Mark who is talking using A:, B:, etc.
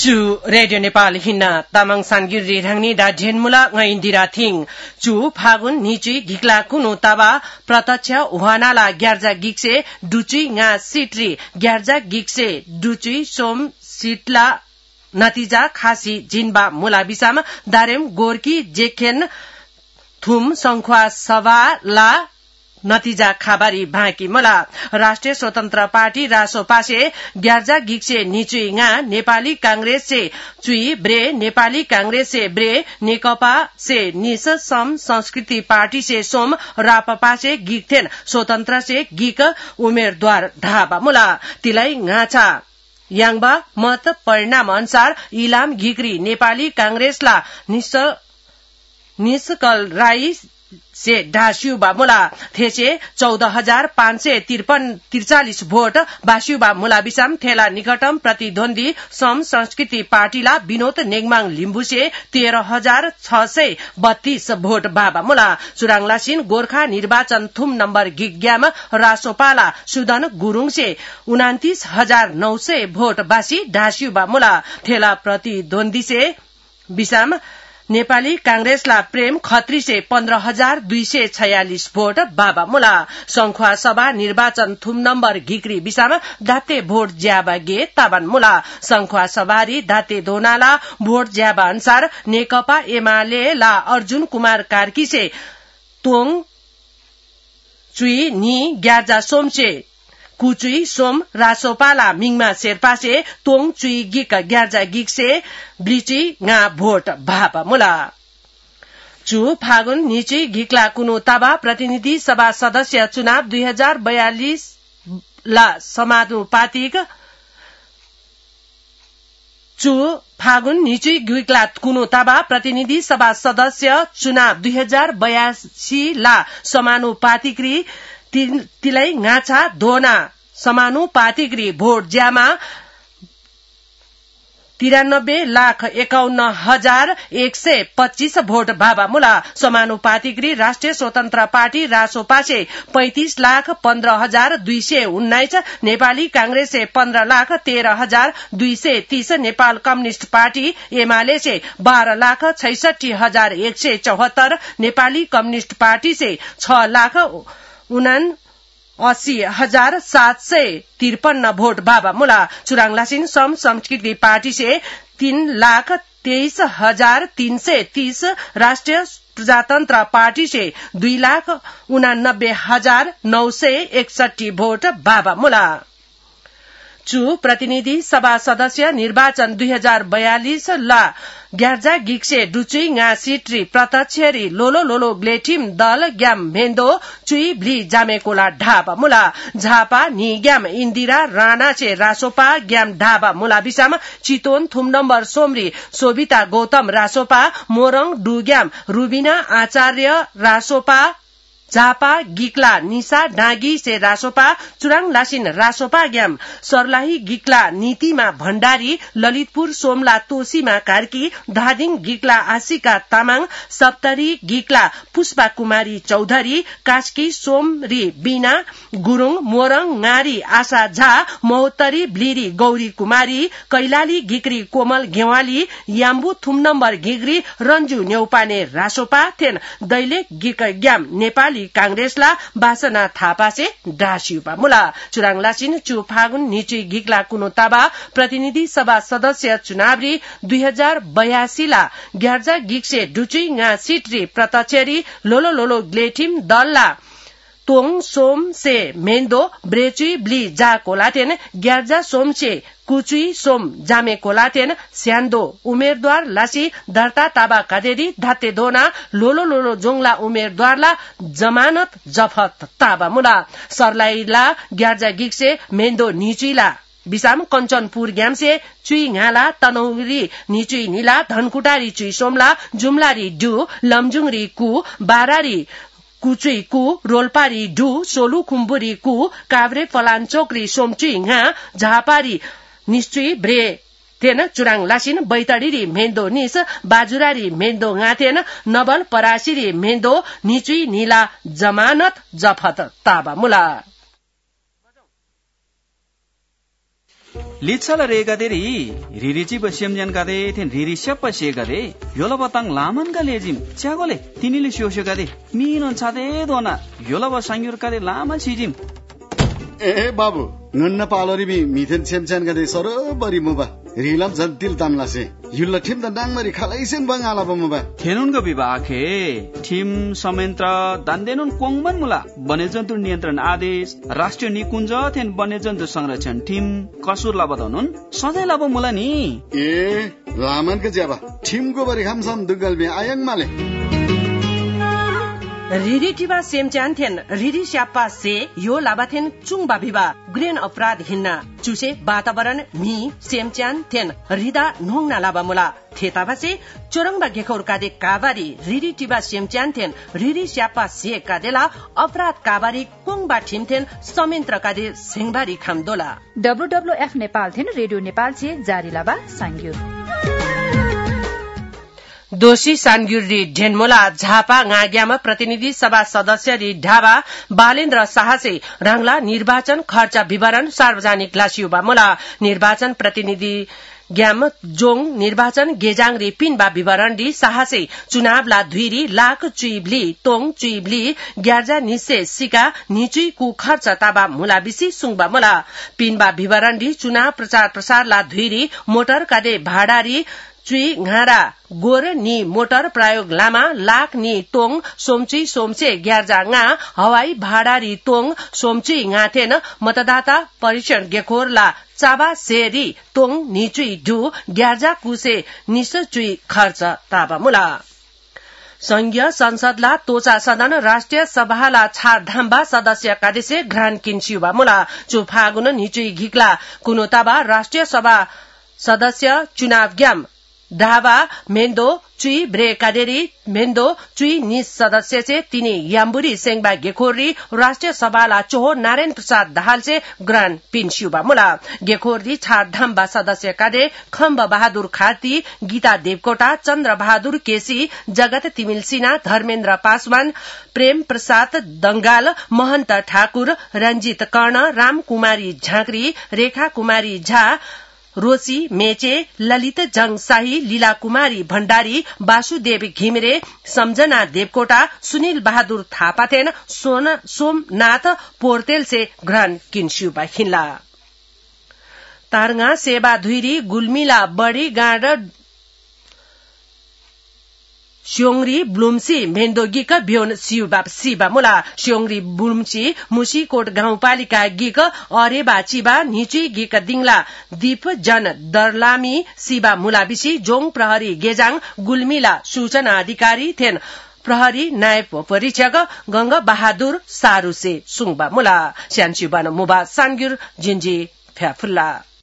A: चु रेडियो नेपाल हिन्ना तामाङ सानगिरी राङनी डा ढेनमुला ngइन्दिरा थिङ चु फागुन निची गिक्ला कुनु ताबा प्रत्यक्ष उहानाला ग्यार्जा गिक्से डुची nga सिट्री ग्यार्जा गिक्से डुची सोम सिटला नतिजा खासी जिनबा मुला बिसाम दारेम गोर्की जेखेन थुम संख्वा सभा ला नतिजा खाबारी भाकी मला राष्ट्रिय स्वतन्त्र पार्टी रासोपासे ग्यार्जा गिक्से निचुई nga नेपाली कांग्रेस से चुई ब्रे नेपाली कांग्रेस से ब्रे नेकपा से निस सम संस्कृति पार्टी से सोम रापपा से गिक्थेन स्वतन्त्र से गिक उमेरद्वार ढाबा मुला तिलाई ngaचा यांगबा मत परिणाम अनुसार इलाम घिक्री नेपाली कांग्रेसला निस्कल राई से ढास्युबा मुला थेसे 14,543 भोट बास्युबा मुला बिसाम थेला निकटम प्रतिद्वन्दी सम संस्कृति पार्टीला विनोद नेगमाङ लिम्बु से 13,632 भोट बाबा मुला चुराङलासिन गोर्खा निर्वाचन थुम नम्बर गिग्याम रासोपाला सुदन गुरुङ से 29,900 भोट बासी ढास्युबा मुला थेला प्रतिद्वन्दी से बिसाम नेपाली कांग्रेसला प्रेम खत्री से 15,246 भोट बाबा मुला संख्वा सभा निर्वाचन थुम नम्बर घिक्री बिसाम दाते भोट ज्याबा गे ताबान मुला संख्वा सभारी दाते दोनाला भोट ज्याबा अनुसार नेकपा एमाले ला अर्जुन कुमार कार्की से तोङ चुई नि ग्यार्जा सोमसे कुचुई सोम रासोपाला मिङमा शेर्पा से तोङ चुई गिक ग्यार्जा गिक से ब्लिची nga भोट भापा मुला चु फागुन निची गिक्ला कुनु ताबा प्रतिनिधि सभा सदस्य चुनाव 2042 ला समानुपातिक चु फागुन निची गिक्ला कुनु ताबा प्रतिनिधि सभा सदस्य चुनाव 2082 ला समानुपातिकरी तिलाई ngaचा धोना समानुपातिकरी भोट ज्यामा 93,51,125 भोट बाबा मुला समानुपातिकरी राष्ट्रिय स्वतन्त्र पार्टी रासोपा से 35,15,219 नेपाली कांग्रेस से 15,13,230 नेपाल कम्युनिस्ट पार्टी एमाले से 12,66,174 नेपाली कम्युनिस्ट पार्टी से 6,79,753 भोट बाबा मुला चुराङलासिन सम संस्कृति पार्टी से 3,23,330 राष्ट्रिय प्रजातन्त्र पार्टी से 2,89,961 भोट बाबा मुला चु प्रतिनिधि सभा सदस्य निर्वाचन 2042 ला ग्यार्जा गिक्से डुचुई nga सिट्री प्रत्यक्षरी लोलो लोलो ग्लेटिम दल ग्याम भेन्दो चुई भ्ली जामेकोला ढाबा मुला झापा नि ग्याम इन्दिरा राणा से रासोपा ग्याम ढाबा मुला बिसाम चितवन थुम नम्बर सोमरी सोभिता गौतम रासोपा मोरङ डुग्याम रुबिना आचार्य रासोपा झापा गिक्ला निशा डाँगी से रासोपा चुराङ लासिन रासोपा ग्याम सर्लाही गिक्ला नीतिमा भण्डारी ललितपुर सोमला तोसीमा कार्की धादिङ गिक्ला आशिका तामाङ सप्तरी गिक्ला पुष्पा कुमारी चौधरी कास्की सोमरी बीना गुरुङ मोरङ ngaरी आशा झा महोत्तरी ब्लिरी गौरी कुमारी कैलाली गिक्री कोमल घेवाली याम्बु थुम नम्बर घिग्री रञ्जु न्यौपाने रासोपा थेन दैलेख गिक ग्याम नेपाली कांग्रेसला बासना थापा से डासियुपा मुला चुराङलासिन चु फागुन निची गिक्ला कुनो ताबा प्रतिनिधि सभा सदस्य चुनावरी 2082 ला ग्यार्जा गिक्से डुचुई nga सिट्री प्रत्यक्षरी लोलो लोलो ग्लेटिम दलला तोङ सोम से मेन्दो ब्रेचुई ब्ली जा कोलातेन ग्यार्जा सोम से कुचुई सोम जामे कोलातेन स्यान्दो उमेरद्वार लासी दर्ता ताबा कादेरी धाते दोना लोलो लोलो जोङला उमेरद्वारला जमानत जफत ताबा मुला सरलाईला ग्यार्जा गिक्से मेन्दो निचुइला बिसाम कञ्चनपुर ग्याम से चुई ngaला तनौरी निचुई नीला धनकुटारी चुई सोमला जुमलारी डु लमजुङरी कु बारारी कुचुई कु रोल्पारी डु सोलु खुम्बुरी कु काभ्रे फलाञ्चोकरी सोमचुई nga झापारी निश्चुई ब्रे तेन चुराङ लासिन बैतडीरी मेन्दो निस बाजुरारी मेन्दो ngaथेन नबल परासीरी मेन्दो निचुई नीला जमानत जफत ताबा मुला
B: लिच्छल रेगदेरी रिरिची बसियम गदे थेन रिरि सप से गदे योला बतंग लामन का लेजिम च्यागोले तिनीले सोसो गदे मीन छादे दोना योला बसांग्युर गदे लामा छिजिम
C: ए बाबु नन्न पालोरी बि मिथेन छेमछान गदे सरबरी मुबा रिलाम जन्तिल तामलासे युल्ल ठिम द डाङमरी खालैसेन बंगाला बमुबा
B: थेनुनको विभाखे ठिम समेन्त्र दान्देनुन कोङमन मुला वन्यजन्तु नियन्त्रण आदेश राष्ट्रिय निकुञ्ज थेन वन्यजन्तु संरक्षण ठिम कसुर लाबदनुन सधैँ लाब मुला नि
C: ए लामनको ज्याबा ठिमको बरी खामसम दुगल बे आयङ माले
A: रिरी टिबा सेमच्यान थेन रिरी स्यापा से यो लाबाथेन चुङबा बिबा ग्रेन अपराध हिन्ना चुसे वातावरण मी सेमच्यान थेन रिदा नोङना लाबा मुला थेताबासे चोरङबा गेखौर कादे काबारी रिरी टिबा सेमच्यान थेन रिरी स्यापा से कादेला अपराध काबारी कोङबा ठिमथेन समेन्त्र कादे सिंहबारी खामदोला
D: WWF नेपाल थेन रेडियो नेपाल छे जारी लाबा सांग्यु
A: दोषी सानग्युरी ढेनमोला झापा गाग्यामा प्रतिनिधि सभा सदस्य रि ढाबा बालेन्द्र साहसे राङला निर्वाचन खर्च विवरण सार्वजनिक लासियुबा मोला निर्वाचन प्रतिनिधि ग्याम जोङ निर्वाचन गेजाङ रे पिनबा विवरण रि साहसे चुनाव ला धुइरी लाख चुइब्ली तोङ चुइब्ली ग्यार्जा निसे सिका निचुइ कु खर्च ताबा मुला बिसी सुङबा मोला पिनबा विवरण रि चुनाव प्रचार प्रसार ला धुइरी मोटर कादे भाडा रि चुई घाँडा गोर नि मोटर प्रयोग लामा लाख नि तोङ सोमचुई सोमचे ग्यार्जा ङा हवाई भाडा रि तोङ सोमचुई ङाथेन मतदाता परीक्षण गेखोरला चाबा सेरी तोङ निचुई ढु ग्यार्जा कुसे निसचुई खर्च ताबा मुला संघीय संसदला तोचा सदन राष्ट्रिय सभाला छाडधाम्बा सदस्य कादेसे घ्रान किन्सियुबा मुला चु फागुन निचुई घिक्ला कुनोताबा राष्ट्रिय सभा सदस्य चुनाव ग्याम ढाबा मेन्दो चुई ब्रे कादेरी मेन्दो चुई निस सदस्य से तिनी याम्बुरी सेंगबा गेखोरी राष्ट्रिय सभाला चोहो नारायण प्रसाद दाहाल से ग्रान पिन्सियुबा मुला गेखोरी छाडधाम्बा सदस्य कादे खम्ब बहादुर खाती गीता देवकोटा चन्द्र बहादुर केसी जगत तिमिल सिन्हा धर्मेन्द्र पासवान प्रेम प्रसाद दंगाल महन्त ठाकुर रंजित कर्ण राम कुमारी झाँक्री रेखा कुमारी झा रोसी मेचे ललित जंग शाही लीला कुमारी भण्डारी वासुदेव घिमिरे सम्झना देवकोटा सुनिल बहादुर थापाथेन सोमनाथ पोर्तेल से ग्रहण किन्स्युबा हिन्ला तारङा सेवा धुइरी गुल्मीला बढी गाड स्योङरी ब्लुम्सी मेन्दोगिक बियोन सिबा मुला स्योङरी ब्लुम्सी मुसीकोट गाउँपालिका गिक अरेबा चिबा निचुई गिक दिङला दीप जन दर्लामी सिबा मुलाबिसी जोङ प्रहरी गेजाङ गुल्मीला सूचना अधिकारी थेन प्रहरी नायब परीक्षक गंग बहादुर सारुसे सुङबा मुला स्यानसिबान मुबा सानग्युर जिन्जी फ्याफुल्ला